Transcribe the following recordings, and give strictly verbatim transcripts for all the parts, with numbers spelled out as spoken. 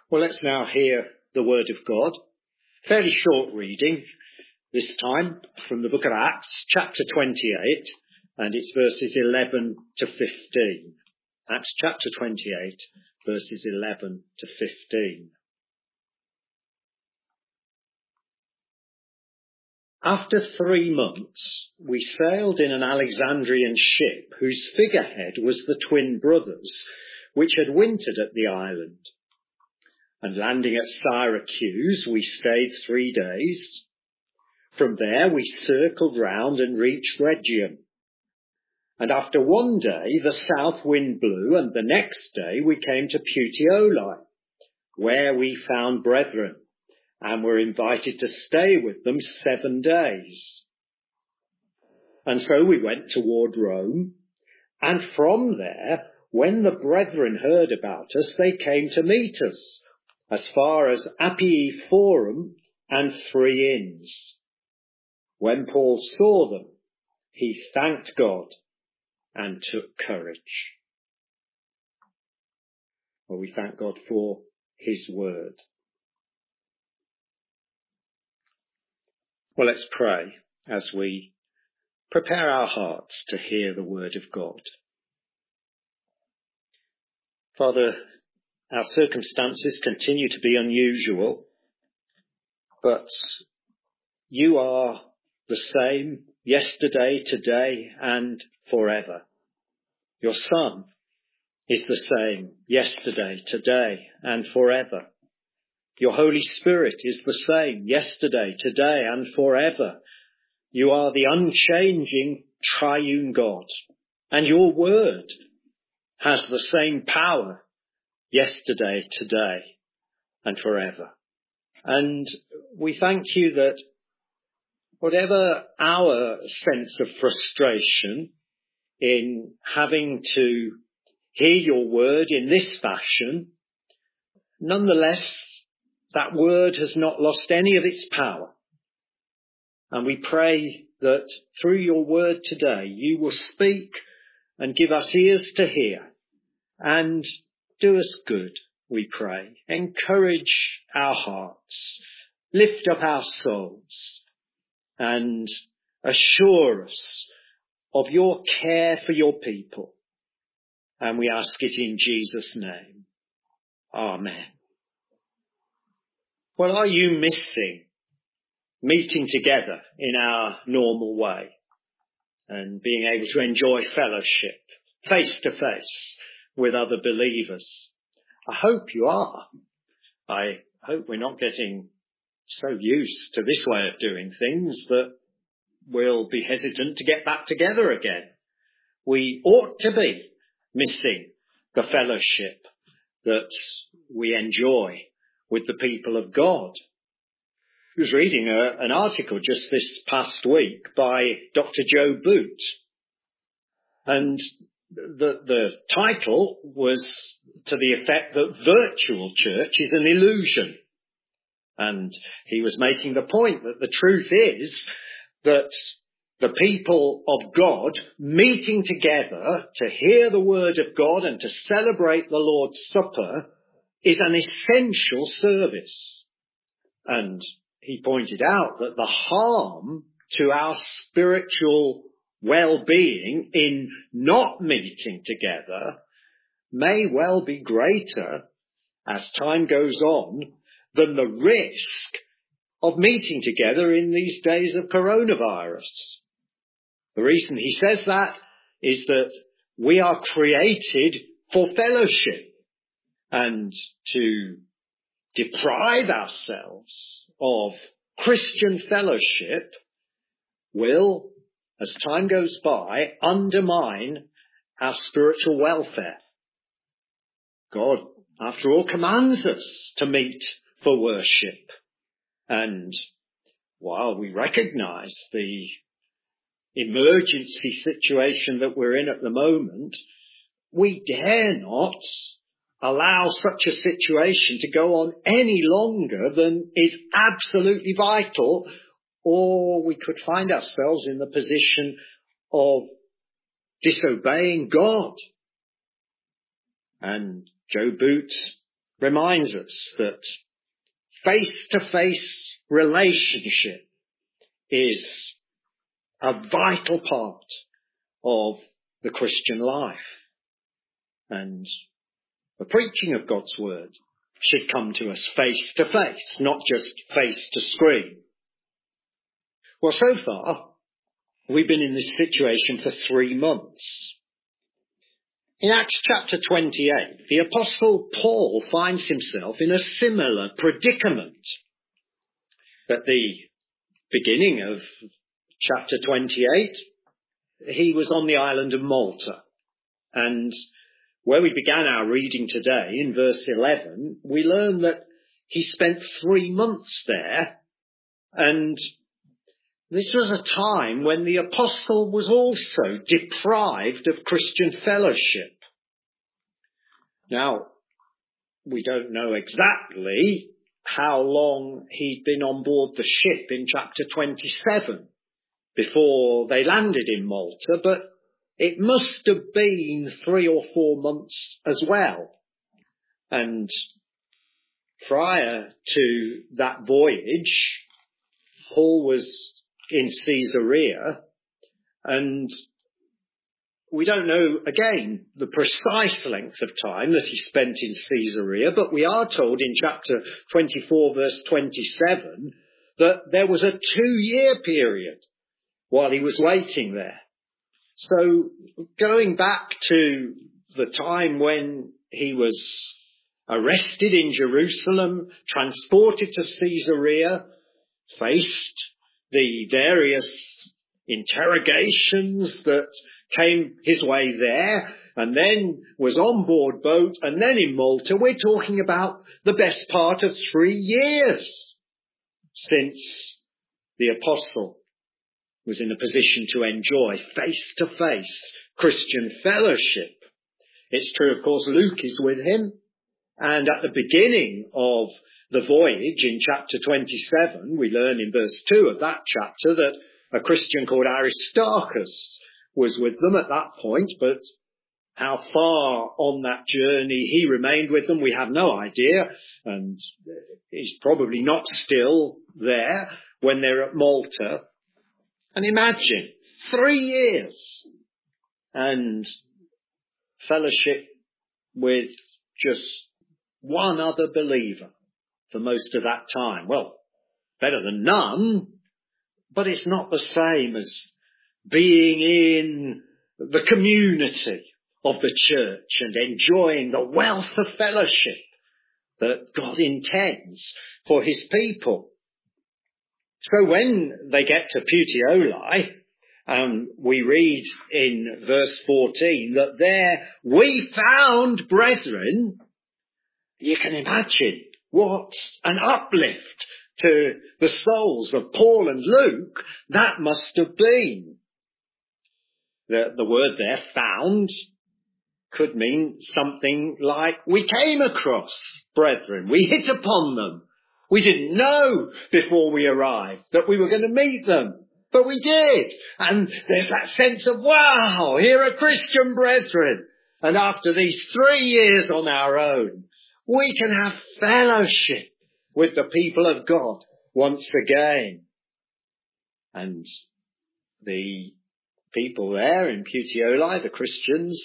Well, let's now hear the word of God. Fairly short reading this time from the book of Acts, chapter twenty-eight, and it's verses eleven to fifteen. Acts chapter twenty-eight, verses eleven to fifteen. After three months, we sailed in an Alexandrian ship whose figurehead was the twin brothers, which had wintered at the island. And landing at Syracuse, we stayed three days. From there, we circled round and reached Rhegium. And after one day, the south wind blew, and the next day we came to Puteoli, where we found brethren, and were invited to stay with them seven days. And so we went toward Rome, and from there, when the brethren heard about us, they came to meet us, as far as Appii Forum and Three Inns. When Paul saw them, he thanked God and took courage. Well, we thank God for his word. Well, let's pray as we prepare our hearts to hear the word of God. Father, our circumstances continue to be unusual, but you are the same yesterday, today, and forever. Your Son is the same yesterday, today, and forever. Your Holy Spirit is the same yesterday, today, and forever. You are the unchanging triune God, and your word has the same power yesterday, today, and forever. And we thank you that whatever our sense of frustration in having to hear your word in this fashion, nonetheless, that word has not lost any of its power. And we pray that through your word today, you will speak and give us ears to hear and do us good, we pray. Encourage our hearts, lift up our souls, and assure us of your care for your people. And we ask it in Jesus' name. Amen. Well, are you missing meeting together in our normal way and being able to enjoy fellowship face to face with other believers? I hope you are. I hope we're not getting so used to this way of doing things that we'll be hesitant to get back together again. We ought to be missing the fellowship that we enjoy with the people of God. I was reading a, an article just this past week by Doctor Joe Boot, and the, the title was to the effect that virtual church is an illusion. And he was making the point that the truth is that the people of God meeting together to hear the word of God and to celebrate the Lord's Supper is an essential service. And he pointed out that the harm to our spiritual well-being in not meeting together may well be greater as time goes on than the risk of meeting together in these days of coronavirus. The reason he says that is that we are created for fellowship, and to deprive ourselves of Christian fellowship will, as time goes by, undermine our spiritual welfare. God, after all, commands us to meet for worship. And while we recognize the emergency situation that we're in at the moment, we dare not allow such a situation to go on any longer than is absolutely vital, or we could find ourselves in the position of disobeying God. And Joe Boot reminds us that face-to-face relationship is a vital part of the Christian life. And the preaching of God's word should come to us face to face, not just face to screen. Well, so far, we've been in this situation for three months. In Acts chapter twenty-eight, the Apostle Paul finds himself in a similar predicament. At the beginning of chapter twenty-eight, he was on the island of Malta. And where we began our reading today, in verse eleven, we learn that he spent three months there. And this was a time when the apostle was also deprived of Christian fellowship. Now, we don't know exactly how long he'd been on board the ship in chapter twenty-seven before they landed in Malta, but it must have been three or four months as well. And prior to that voyage, Paul was in Caesarea, and we don't know, again, the precise length of time that he spent in Caesarea, but we are told in chapter twenty-four, verse twenty-seven, that there was a two-year period while he was waiting there. So going back to the time when he was arrested in Jerusalem, transported to Caesarea, faced the various interrogations that came his way there, and then was on board boat, and then in Malta, we're talking about the best part of three years since the apostle was in a position to enjoy face-to-face Christian fellowship. It's true, of course, Luke is with him, and at the beginning of the voyage in chapter twenty-seven, we learn in verse two of that chapter that a Christian called Aristarchus was with them at that point, but how far on that journey he remained with them, we have no idea, and he's probably not still there when they're at Malta. And imagine, three years and fellowship with just one other believer for most of that time. Well, better than none, but it's not the same as being in the community of the church and enjoying the wealth of fellowship that God intends for his people. So when they get to Puteoli, um, we read in verse fourteen that there we found brethren. You can imagine what an uplift to the souls of Paul and Luke that must have been. The, the word there, found, could mean something like we came across brethren. We hit upon them. We didn't know before we arrived that we were going to meet them, but we did. And there's that sense of, wow, here are Christian brethren. And after these three years on our own, we can have fellowship with the people of God once again. And the people there in Puteoli, the Christians,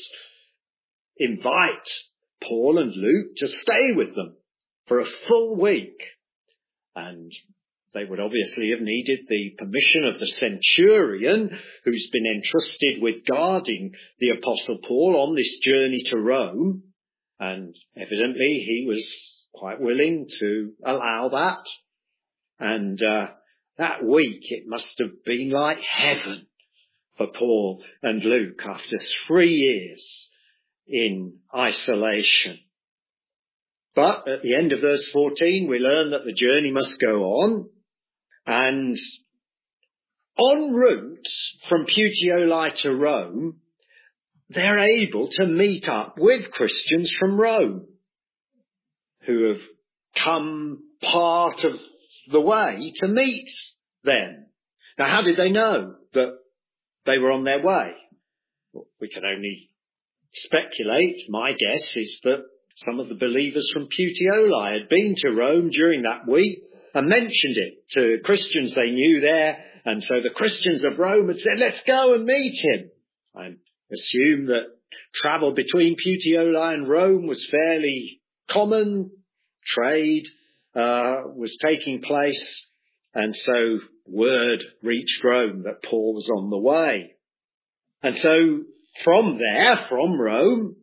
invite Paul and Luke to stay with them for a full week. And they would obviously have needed the permission of the centurion who's been entrusted with guarding the Apostle Paul on this journey to Rome. And evidently he was quite willing to allow that. And uh, that week it must have been like heaven for Paul and Luke after three years in isolation. But at the end of verse fourteen, we learn that the journey must go on. And en route from Puteoli to Rome, they're able to meet up with Christians from Rome who have come part of the way to meet them. Now, how did they know that they were on their way? Well, we can only speculate. My guess is that Some of the believers from Puteoli had been to Rome during that week and mentioned it to Christians they knew there. And so the Christians of Rome had said, let's go and meet him. I assume that travel between Puteoli and Rome was fairly common. Trade uh, was taking place. And so word reached Rome that Paul was on the way. And so from there, from Rome,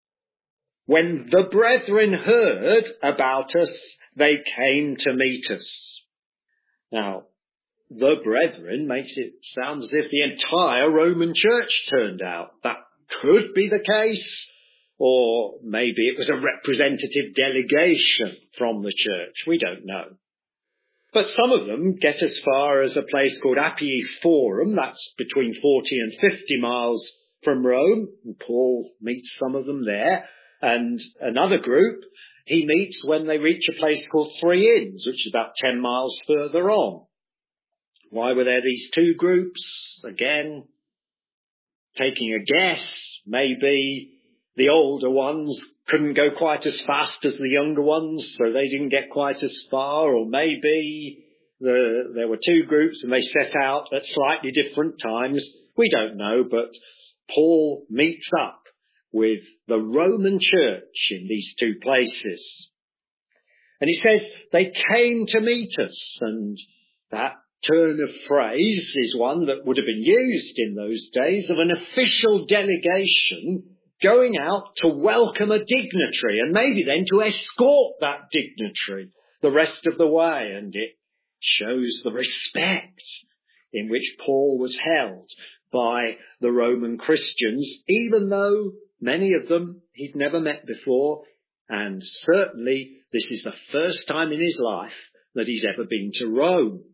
when the brethren heard about us, they came to meet us. Now, the brethren makes it sound as if the entire Roman church turned out. That could be the case, or maybe it was a representative delegation from the church. We don't know. But some of them get as far as a place called Appii Forum. That's between forty and fifty miles from Rome. And Paul meets some of them there. And another group he meets when they reach a place called Three Inns, which is about ten miles further on. Why were there these two groups? Again, taking a guess, maybe the older ones couldn't go quite as fast as the younger ones, so they didn't get quite as far, or maybe the, there were two groups and they set out at slightly different times. We don't know, but Paul meets up with the Roman church in these two places. And he says they came to meet us, and that turn of phrase is one that would have been used in those days of an official delegation going out to welcome a dignitary and maybe then to escort that dignitary the rest of the way. And it shows the respect in which Paul was held by the Roman Christians, even though many of them he'd never met before. And certainly this is the first time in his life that he's ever been to Rome.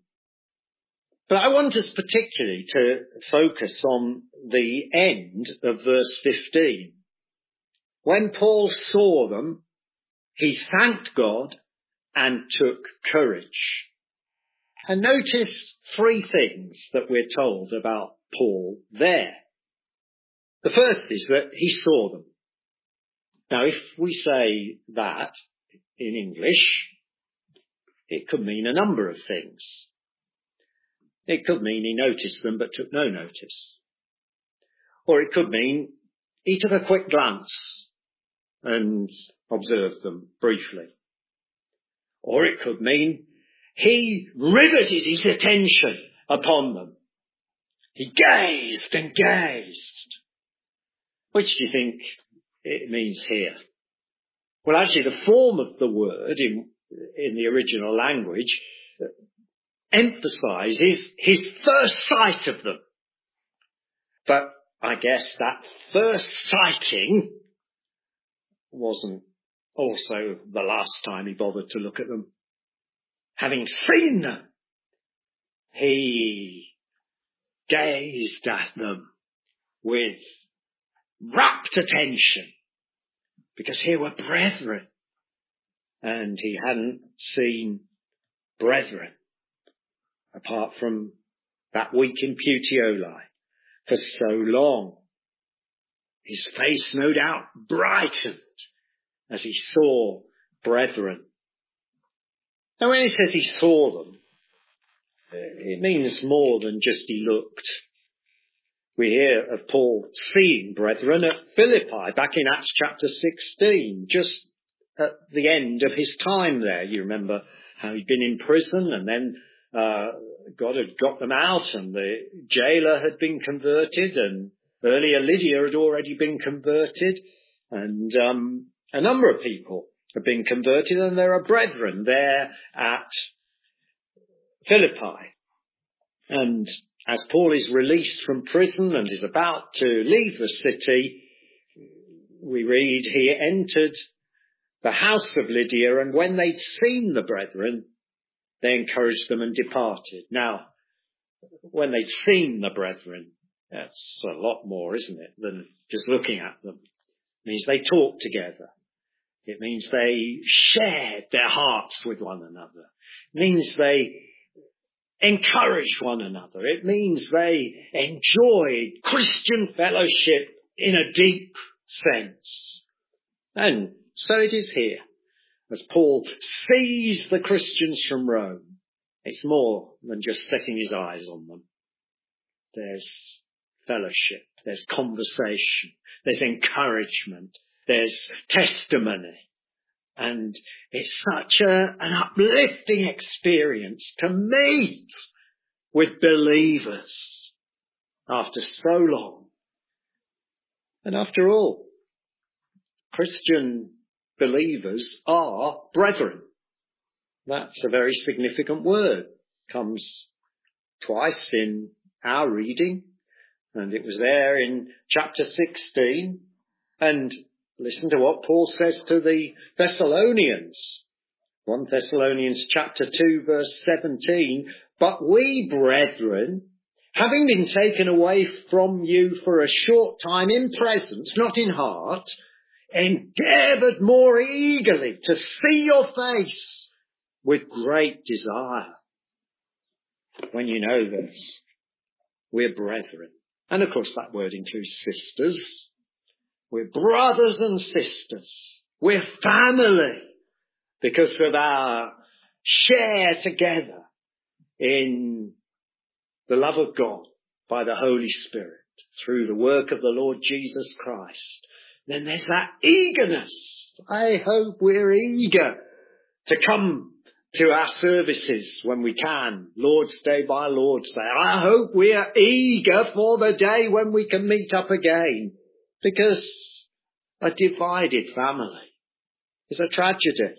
But I want us particularly to focus on the end of verse fifteen. When Paul saw them, he thanked God and took courage. And notice three things that we're told about Paul there. The first is that he saw them. Now, if we say that in English, it could mean a number of things. It could mean he noticed them but took no notice. Or it could mean he took a quick glance and observed them briefly. Or it could mean he riveted his attention upon them. He gazed and gazed. Which do you think it means here? Well, actually, the form of the word in, in the original language emphasizes his first sight of them. But I guess that first sighting wasn't also the last time he bothered to look at them. Having seen them, he gazed at them with rapt attention, because here were brethren, and he hadn't seen brethren apart from that week in Puteoli for so long. His face, no doubt, brightened as he saw brethren. Now, when he says he saw them, it means more than just he looked. We hear of Paul seeing brethren at Philippi back in Acts chapter sixteen, just at the end of his time there. You remember how he'd been in prison, and then uh, God had got them out, and the jailer had been converted, and earlier Lydia had already been converted, and um, a number of people have been converted, and there are brethren there at Philippi. And as Paul is released from prison and is about to leave the city, we read he entered the house of Lydia, and when they'd seen the brethren, they encouraged them and departed. Now, when they'd seen the brethren, that's a lot more, isn't it, than just looking at them. It means they talked together. It means they shared their hearts with one another. It means they encouraged one another. It means they enjoyed Christian fellowship in a deep sense. And So it is here. As Paul sees the Christians from Rome, it's more than just setting his eyes on them. There's fellowship, there's conversation, there's encouragement, there's testimony. And it's such a, an uplifting experience to meet with believers after so long. And after all, Christian believers are brethren. That's a very significant word. Comes twice in our reading, and it was there in chapter sixteen. And listen to what Paul says to the Thessalonians. First Thessalonians chapter two verse seventeen. But we, brethren, having been taken away from you for a short time in presence, not in heart, endeavoured more eagerly to see your face with great desire. When you know this, we're brethren. And of course that word includes sisters. We're brothers and sisters. We're family because of our share together in the love of God by the Holy Spirit through the work of the Lord Jesus Christ. Then there's that eagerness. I hope we're eager to come to our services when we can, Lord's Day by Lord's Day. I hope we are eager for the day when we can meet up again, because a divided family is a tragedy.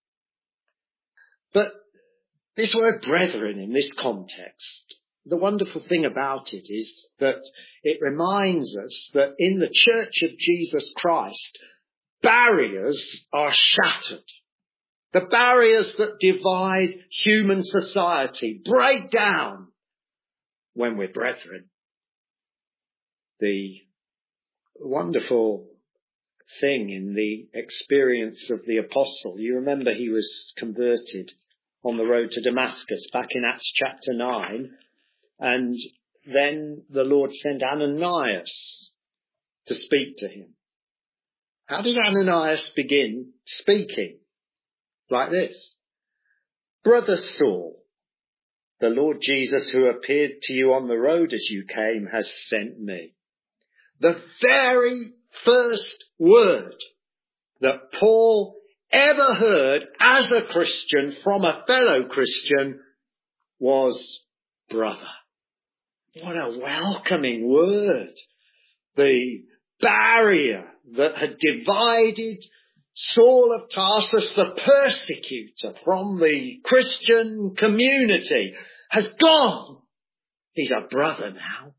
But this word brethren in this context, the wonderful thing about it is that it reminds us that in the Church of Jesus Christ, barriers are shattered. The barriers that divide human society break down when we're brethren. The wonderful thing in the experience of the apostle, you remember he was converted on the road to Damascus back in Acts chapter nine, and then the Lord sent Ananias to speak to him. How did Ananias begin speaking? Like this. Brother Saul, the Lord Jesus who appeared to you on the road as you came has sent me. The very first word that Paul ever heard as a Christian from a fellow Christian was brother. What a welcoming word. The barrier that had divided Saul of Tarsus, the persecutor from the Christian community, has gone. He's a brother now.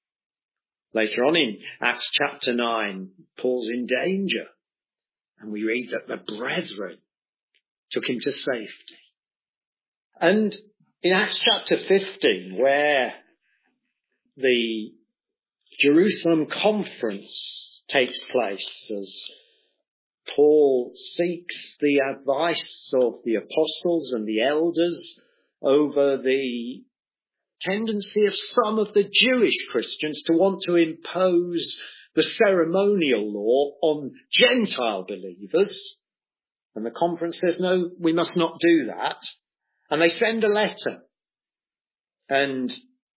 Later on in Acts chapter nine, Paul's in danger. And we read that the brethren took him to safety. And in Acts chapter fifteen, where the Jerusalem conference takes place as Paul seeks the advice of the apostles and the elders over the tendency of some of the Jewish Christians to want to impose the ceremonial law on Gentile believers. And the conference says, no, we must not do that. And they send a letter. And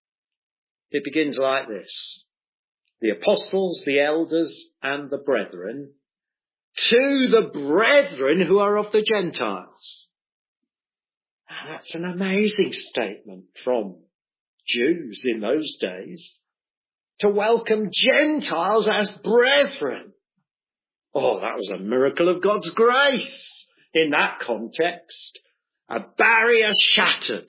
it begins like this. The apostles, the elders, and the brethren, to the brethren who are of the Gentiles. And that's an amazing statement from Jews in those days, to welcome Gentiles as brethren. Oh, that was a miracle of God's grace in that context. A barrier shattered.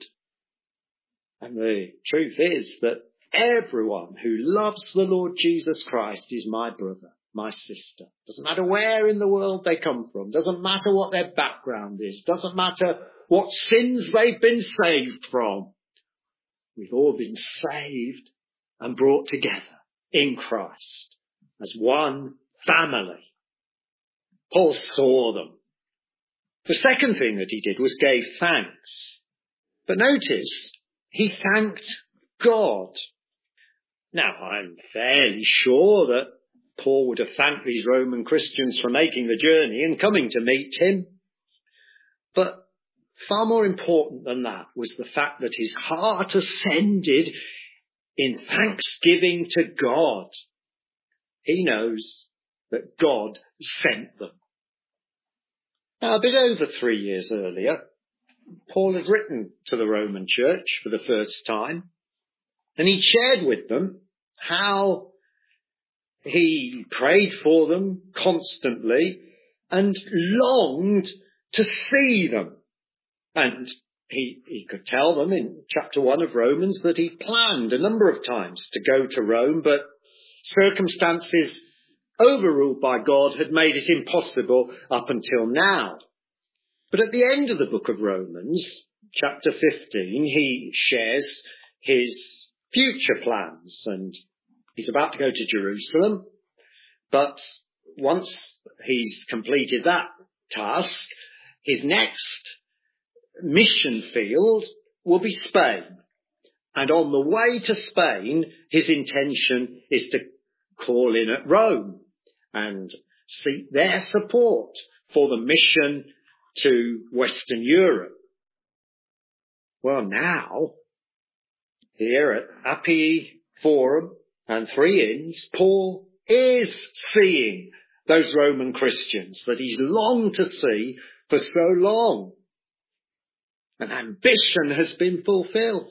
And the truth is that everyone who loves the Lord Jesus Christ is my brother, my sister. Doesn't matter where in the world they come from. Doesn't matter what their background is. Doesn't matter what sins they've been saved from. We've all been saved and brought together in Christ as one family. Paul saw them. The second thing that he did was gave thanks. But notice, he thanked God. Now, I'm fairly sure that Paul would have thanked these Roman Christians for making the journey and coming to meet him. But far more important than that was the fact that his heart ascended in thanksgiving to God. He knows that God sent them. Now, a bit over three years earlier, Paul had written to the Roman church for the first time, and he shared with them how he prayed for them constantly and longed to see them. And he, he could tell them in chapter one of Romans that he planned a number of times to go to Rome, but circumstances overruled by God had made it impossible up until now. But at the end of the book of Romans, chapter fifteen, he shares his future plans, and he's about to go to Jerusalem. But once he's completed that task, his next mission field will be Spain. And on the way to Spain, his intention is to call in at Rome and seek their support for the mission to Western Europe. Well, now, here at Appii Forum and Three Inns, Paul is seeing those Roman Christians that he's longed to see for so long. An ambition has been fulfilled.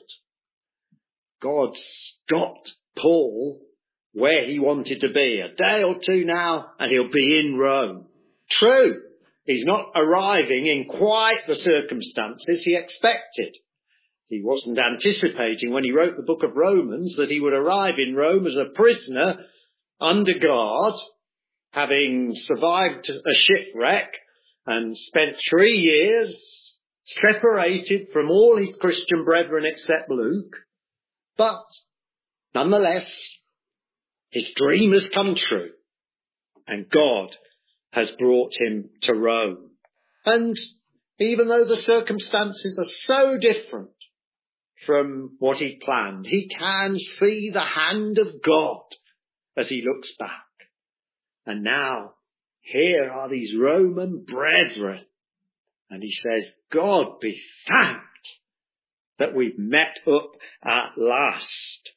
God's got Paul where he wanted to be. A day or two now and he'll be in Rome. True, he's not arriving in quite the circumstances he expected. He wasn't anticipating when he wrote the book of Romans that he would arrive in Rome as a prisoner under guard, having survived a shipwreck and spent three years separated from all his Christian brethren except Luke. But nonetheless, his dream has come true and God has brought him to Rome. And even though the circumstances are so different from what he planned, he can see the hand of God as he looks back. And now, here are these Roman brethren. And he says, God be thanked that we've met up at last.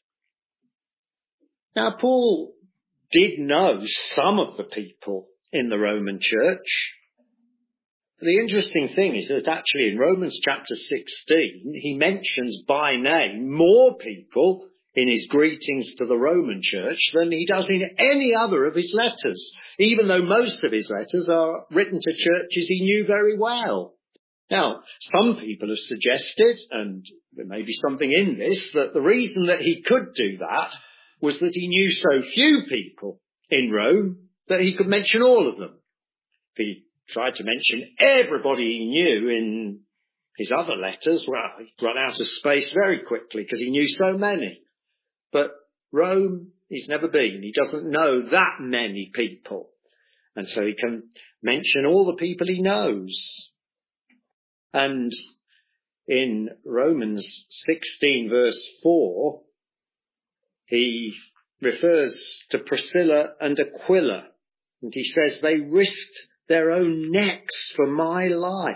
Now, Paul did know some of the people in the Roman church. The interesting thing is that actually in Romans chapter sixteen, he mentions by name more people in his greetings to the Roman church than he does in any other of his letters, even though most of his letters are written to churches he knew very well. Now, some people have suggested, and there may be something in this, that the reason that he could do that was that he knew so few people in Rome that he could mention all of them. If he tried to mention everybody he knew in his other letters, well, he'd run out of space very quickly because he knew so many. But Rome he's never been. He doesn't know that many people. And so he can mention all the people he knows. And in Romans sixteen verse four, he refers to Priscilla and Aquila. And he says they risked their own necks for my life.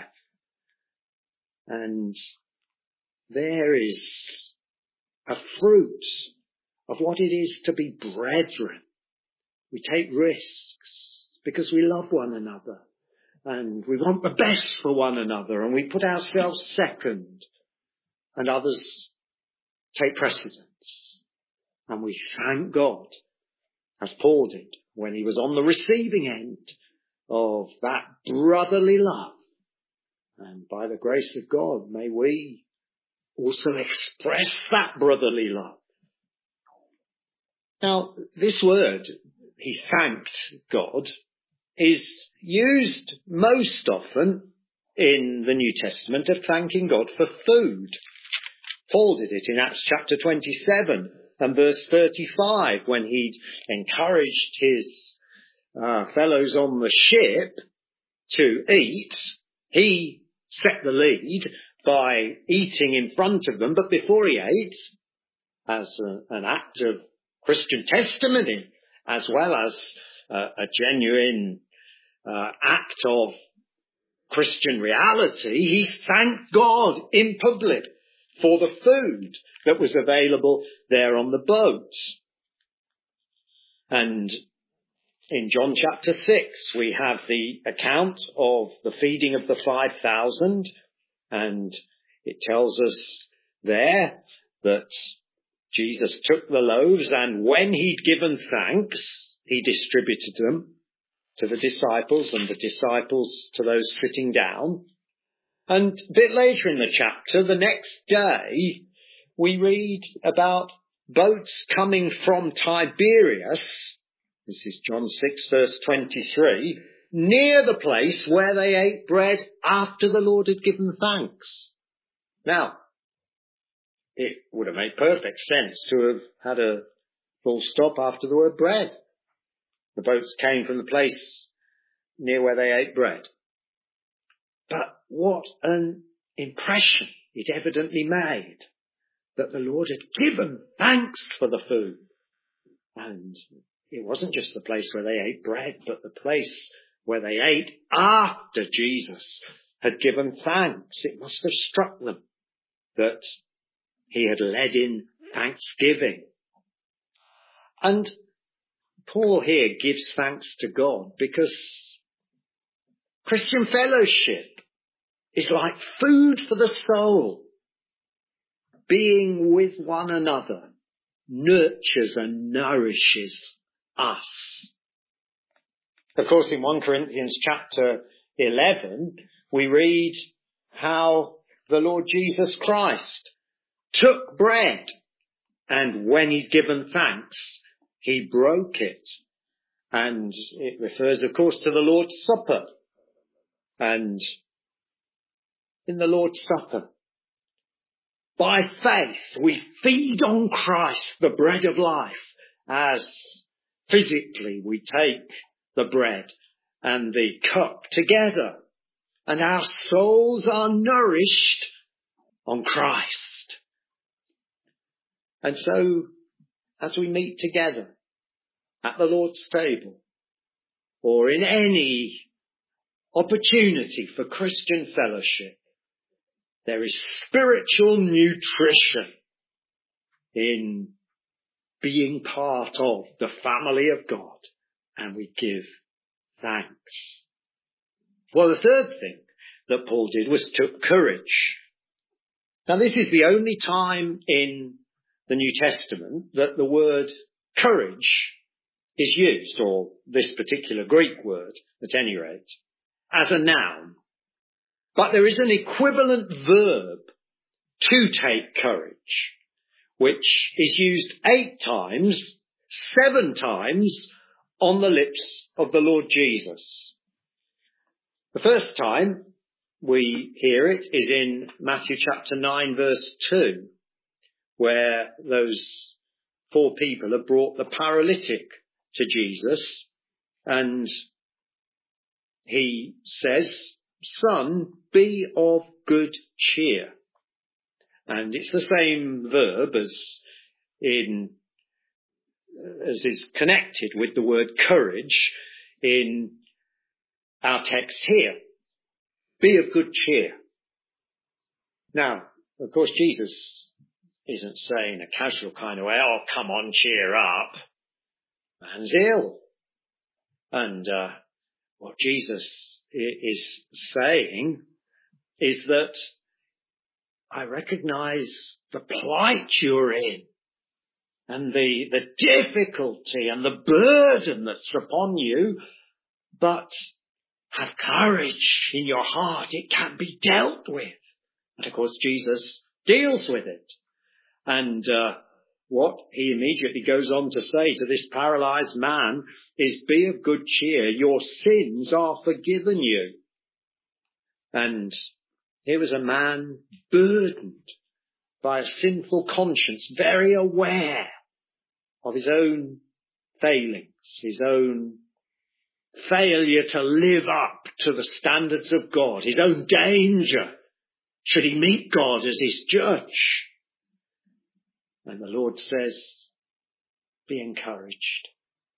And there is a fruit of what it is to be brethren. We take risks because we love one another and we want the best for one another, and we put ourselves second and others take precedence. And we thank God, as Paul did when he was on the receiving end of that brotherly love. And by the grace of God, may we also express that brotherly love. Now, this word, he thanked God, is used most often in the New Testament of thanking God for food. Paul did it in Acts chapter twenty-seven and verse thirty-five when he'd encouraged his uh, fellows on the ship to eat. He set the lead by eating in front of them, but before he ate, as a, an act of Christian testimony, as well as uh, a genuine uh, act of Christian reality, he thanked God in public for the food that was available there on the boat. And in John chapter six, we have the account of the feeding of the five thousand, and it tells us there that Jesus took the loaves, and when he'd given thanks, he distributed them to the disciples, and the disciples to those sitting down. And a bit later in the chapter, the next day, we read about boats coming from Tiberias, this is John six verse twenty-three, near the place where they ate bread after the Lord had given thanks. Now, it would have made perfect sense to have had a full stop after the word bread. The boats came from the place near where they ate bread. But what an impression it evidently made that the Lord had given thanks for the food. And it wasn't just the place where they ate bread, but the place where they ate after Jesus had given thanks. It must have struck them that he had led in thanksgiving. And Paul here gives thanks to God because Christian fellowship is like food for the soul. Being with one another nurtures and nourishes us. Of course, in First Corinthians chapter eleven, we read how the Lord Jesus Christ took bread, and when he'd given thanks, he broke it. And it refers, of course, to the Lord's Supper. And in the Lord's Supper, by faith, we feed on Christ, the bread of life, as physically we take the bread and the cup together, and our souls are nourished on Christ. And so, as we meet together at the Lord's table, or in any opportunity for Christian fellowship, there is spiritual nutrition in being part of the family of God, and we give thanks. Well, the third thing that Paul did was took courage. Now, this is the only time in the New Testament that the word courage is used, or this particular Greek word, at any rate, as a noun. But there is an equivalent verb to take courage, which is used eight times, seven times on the lips of the Lord Jesus. The first time we hear it is in Matthew chapter nine verse two, where those four people have brought the paralytic to Jesus, and he says, "Son, be of good cheer." And it's the same verb as in, as is connected with the word courage in our text here. Be of good cheer. Now, of course, Jesus isn't saying a casual kind of way, "Oh, come on, cheer up. Man's ill." And uh, what Jesus is saying is that I recognize the plight you're in, and the, the difficulty and the burden that's upon you, but have courage in your heart. It can be dealt with. And of course, Jesus deals with it. And uh, what he immediately goes on to say to this paralyzed man is, "Be of good cheer, your sins are forgiven you." And here was a man burdened by a sinful conscience, very aware of his own failings, his own failure to live up to the standards of God, his own danger should he meet God as his judge. And the Lord says, "Be encouraged.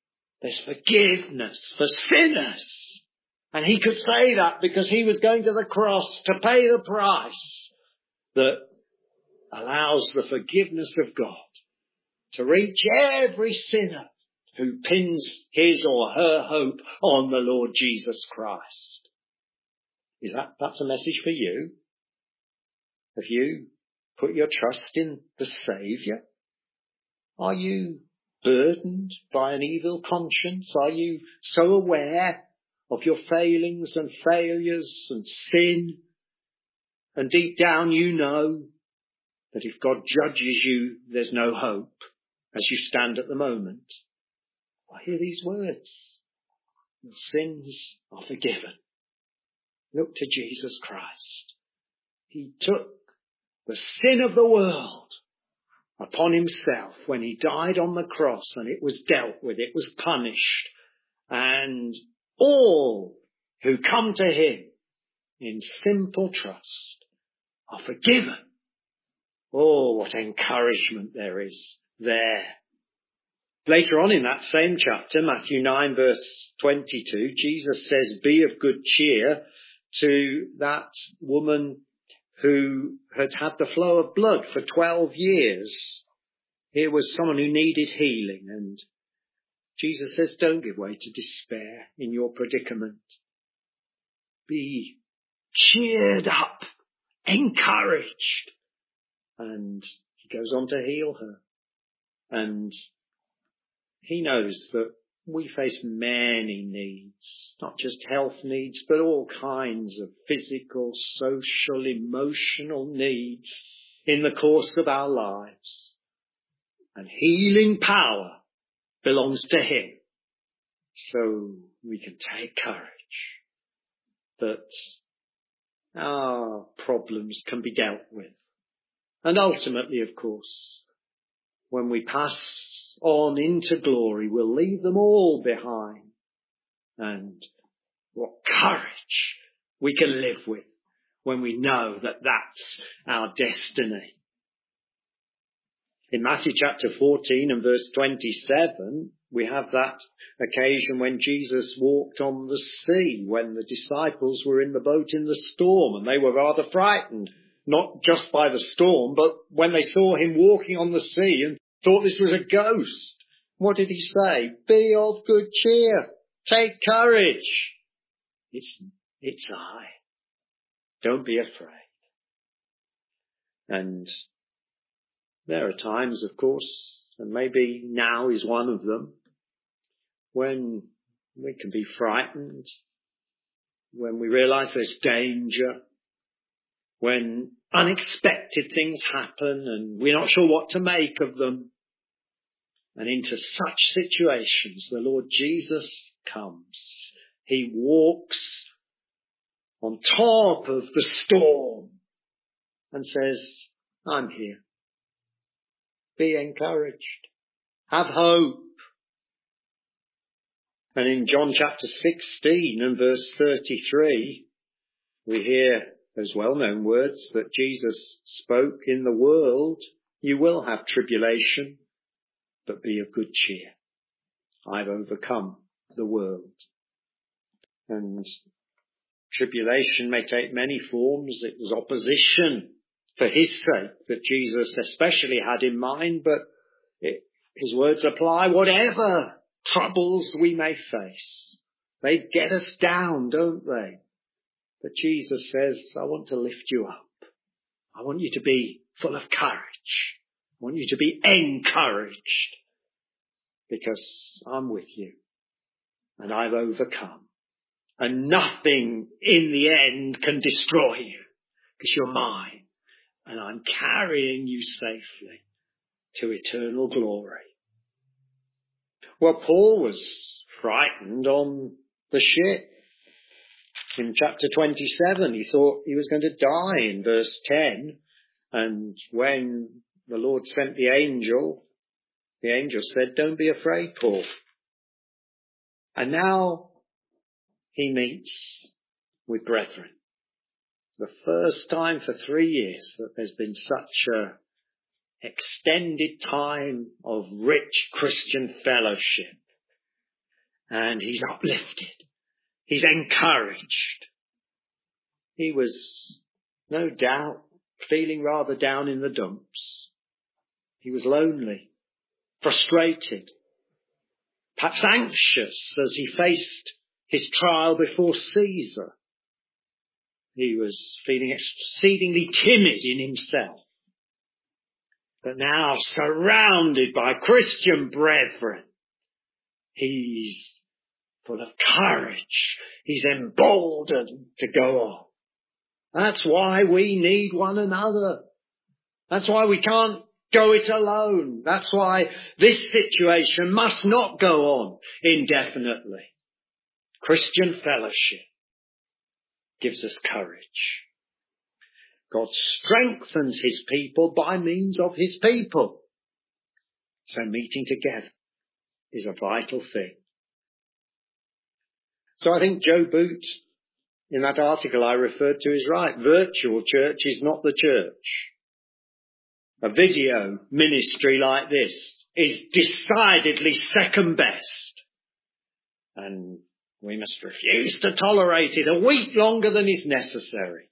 There's forgiveness for sinners. And he could say that because he was going to the cross to pay the price that allows the forgiveness of God to reach every sinner who pins his or her hope on the Lord Jesus Christ. Is that perhaps a message for you? Have you put your trust in the Saviour? Are you burdened by an evil conscience? Are you so aware of your failings and failures and sin? And deep down you know that if God judges you, there's no hope as you stand at the moment. I hear these words. Your sins are forgiven. Look to Jesus Christ. He took the sin of the world upon himself when he died on the cross, and it was dealt with, it was punished. And all who come to him in simple trust are forgiven. Oh, what encouragement there is there. Later on in that same chapter, Matthew nine verse twenty-two, Jesus says, be of good cheer to that woman who had had the flow of blood for twelve years. Here was someone who needed healing, and Jesus says, don't give way to despair in your predicament. Be cheered up, encouraged. And he goes on to heal her. And he knows that we face many needs, not just health needs, but all kinds of physical, social, emotional needs in the course of our lives. And healing power belongs to him. So we can take courage that our problems can be dealt with. And ultimately, of course, when we pass on into glory, we'll leave them all behind. And what courage we can live with when we know that that's our destiny. In Matthew chapter fourteen and verse twenty-seven, we have that occasion when Jesus walked on the sea, when the disciples were in the boat in the storm, and they were rather frightened, not just by the storm, but when they saw him walking on the sea and thought this was a ghost. What did he say? Be of good cheer. Take courage. It's, it's I. Don't be afraid. And there are times, of course, and maybe now is one of them, when we can be frightened, when we realize there's danger, when unexpected things happen and we're not sure what to make of them. And into such situations, the Lord Jesus comes. He walks on top of the storm and says, I'm here. Be encouraged. Have hope. And in John chapter sixteen and verse thirty-three, we hear those well-known words that Jesus spoke, in the world you will have tribulation, but be of good cheer. I've overcome the world. And tribulation may take many forms. It was opposition for his sake that Jesus especially had in mind, but it, his words apply whatever troubles we may face. They get us down, don't they? But Jesus says, I want to lift you up. I want you to be full of courage. I want you to be encouraged, because I'm with you and I've overcome. And nothing in the end can destroy you, because you're mine and I'm carrying you safely to eternal glory. Well, Paul was frightened on the ship. In chapter twenty-seven, he thought he was going to die in verse ten. And when the Lord sent the angel, the angel said, don't be afraid, Paul. And now he meets with brethren. The first time for three years that there's been such a extended time of rich Christian fellowship. and he's uplifted. He's encouraged. He was, no doubt, feeling rather down in the dumps. He was lonely, frustrated, perhaps anxious as he faced his trial before Caesar. He was feeling exceedingly timid in himself. But now, surrounded by Christian brethren, he's full of courage. He's emboldened to go on. That's why we need one another. That's why we can't go it alone. That's why this situation must not go on indefinitely. Christian fellowship gives us courage. God strengthens his people by means of his people. So meeting together is a vital thing. So I think Joe Boot, in that article I referred to, is right. Virtual church is not the church. A video ministry like this is decidedly second best. And we must refuse to tolerate it a week longer than is necessary.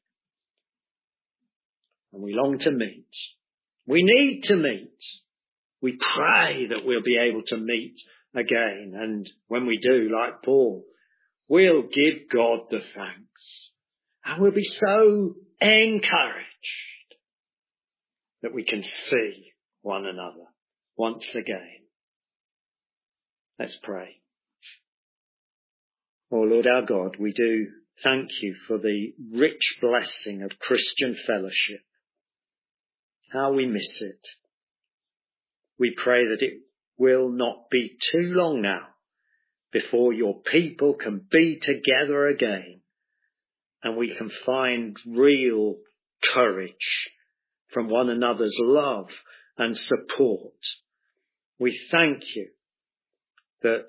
And we long to meet. We need to meet. We pray that we'll be able to meet again. And when we do, like Paul, we'll give God the thanks. And we'll be so encouraged that we can see one another once again. Let's pray. Oh Lord our God, we do thank you for the rich blessing of Christian fellowship. How we miss it. We pray that it will not be too long now before your people can be together again and we can find real courage from one another's love and support. We thank you that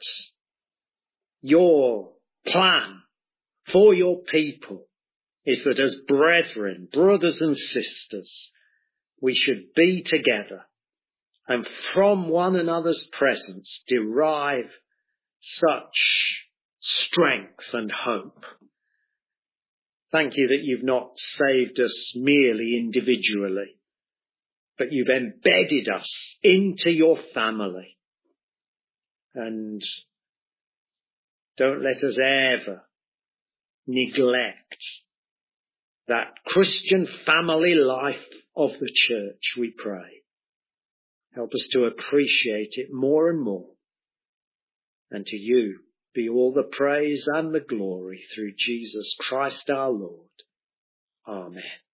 your plan for your people is that as brethren, brothers and sisters, we should be together and from one another's presence derive such strength and hope. Thank you that you've not saved us merely individually, but you've embedded us into your family. And don't let us ever neglect that Christian family life of the church, we pray. Help us to appreciate it more and more. And to you be all the praise and the glory through Jesus Christ our Lord. Amen.